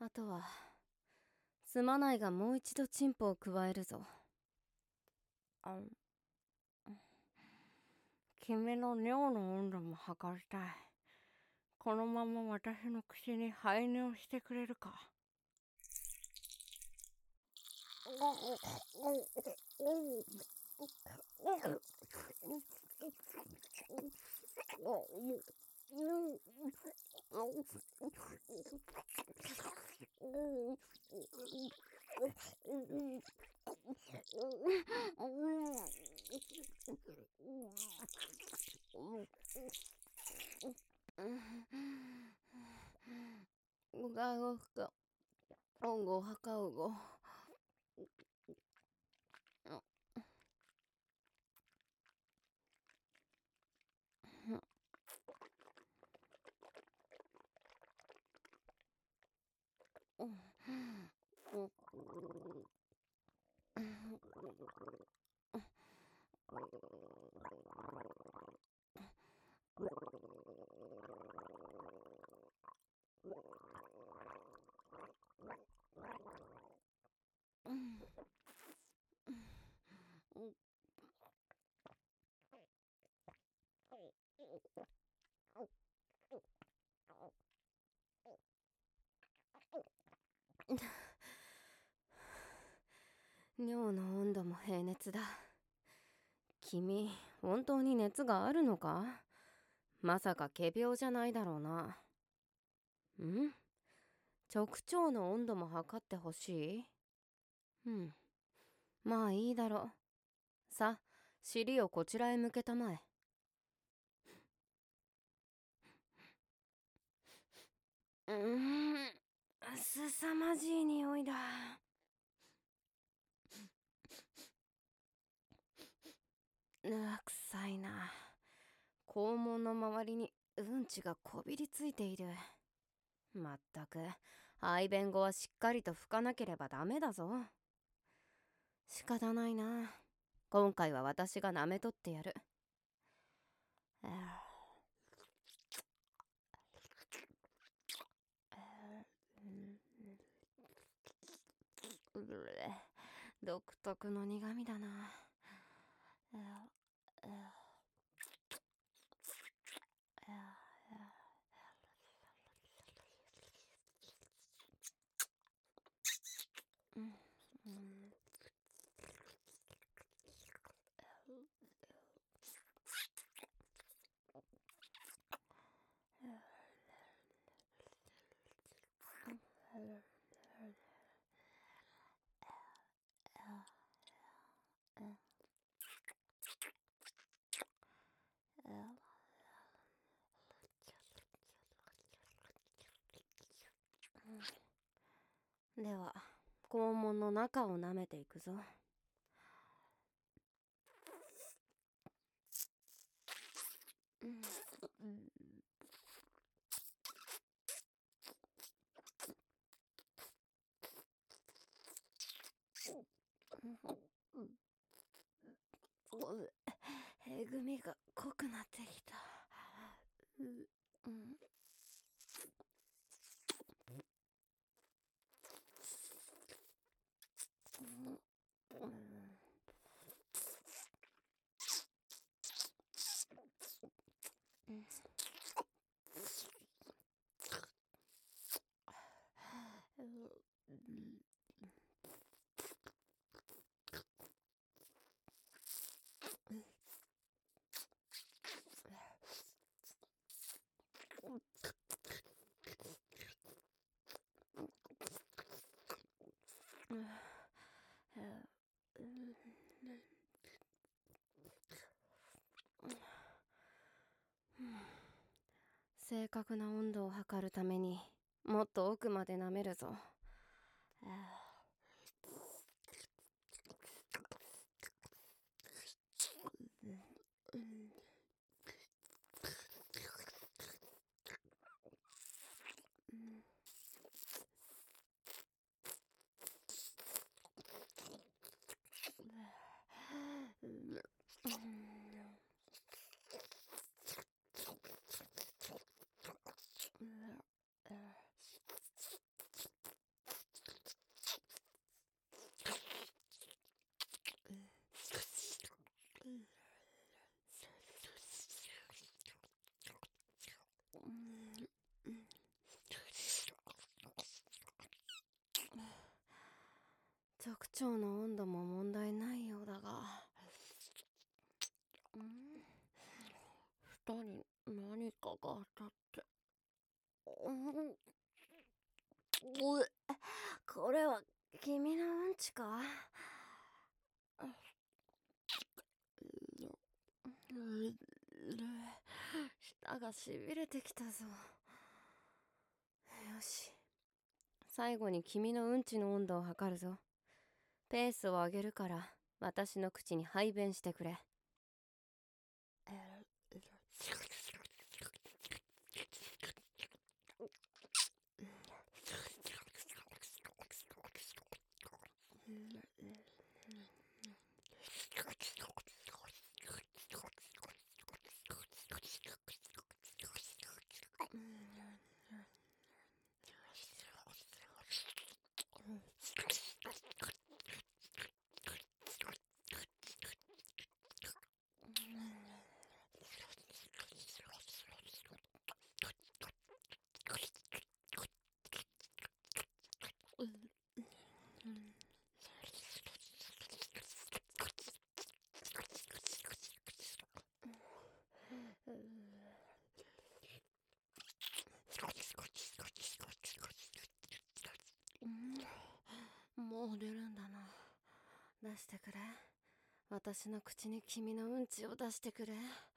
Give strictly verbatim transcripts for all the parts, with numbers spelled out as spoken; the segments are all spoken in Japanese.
あとはすまないがもう一度チンポを加えるぞ。あん君の尿の温度も測りたい。このまま私の口に排尿してくれるか。うがうがおんごはかうご尿の温度も平熱だ。君、本当に熱があるのか？まさか仮病じゃないだろうな。ん？直腸の温度も測ってほしい？うん。まあいいだろう。さ、尻をこちらへ向けたまえ。うーん、すさまじい匂いだ。うわ、臭いな。肛門の周りにうんちがこびりついている。まったく、排便後はしっかりと拭かなければダメだぞ。仕方ないな。今回は私が舐めとってやる。独特の苦味だな。では、肛門の中を舐めていくぞ。えぐみが濃くなってきた。う、うん。正確な温度を測るためにもっと奥まで舐めるぞ。 直腸の温度も問題ないようだが、ん舌に何かが当たって、うんうえこれは君のうんちか？舌がしびれてきたぞ。よし、最後に君のうんちの温度を測るぞ。ペースを上げるから私の口に排便してくれ。もう出るんだな。出してくれ。私の口に君のうんちを出してくれ。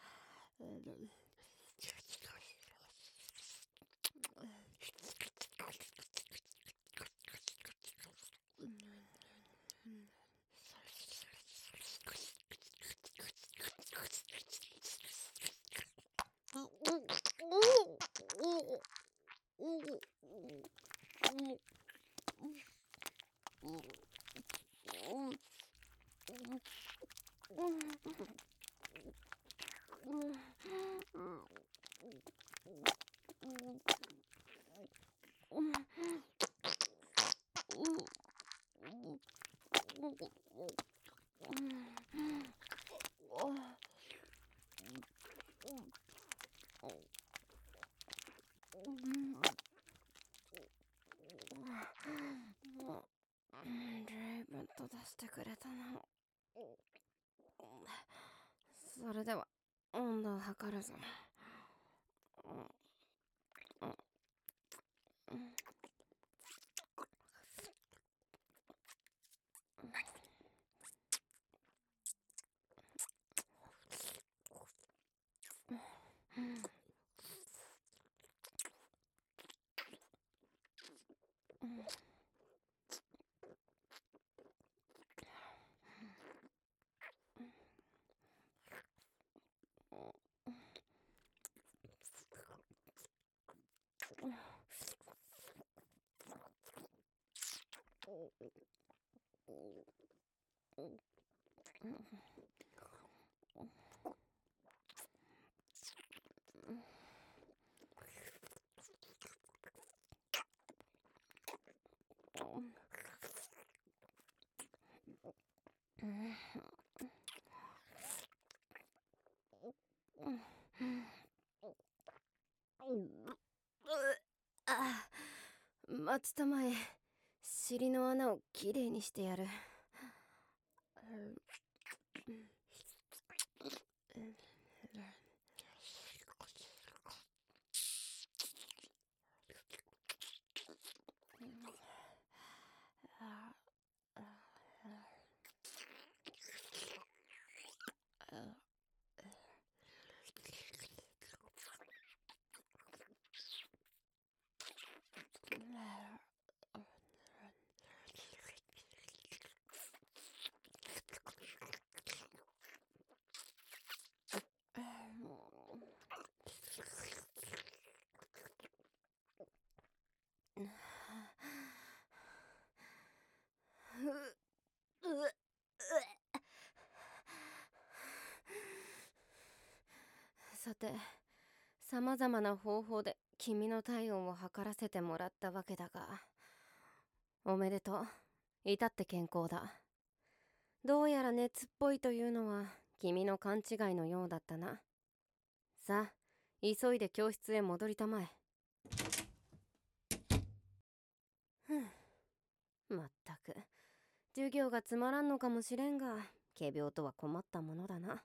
随分と出してくれたな。それでは温度を測るぞ。あ、待ちたまえ。尻の穴をきれいにしてやる。さて、さまざまな方法で君の体温を測らせてもらったわけだが、おめでとう。至って健康だ。どうやら熱っぽいというのは君の勘違いのようだったな。さあ、急いで教室へ戻りたまえ。ふん、まったく授業がつまらんのかもしれんが、仮病とは困ったものだな。ん、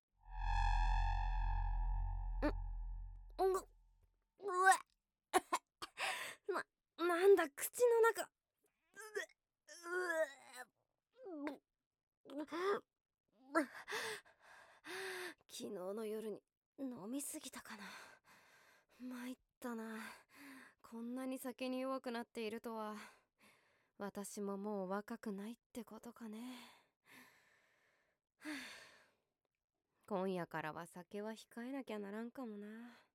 ん、うわな、なんだ口の中。うう昨日の夜に飲みすぎたかな。参ったな。こんなに酒に弱くなっているとは。私ももう若くないってことかね。今夜からは酒は控えなきゃならんかもな。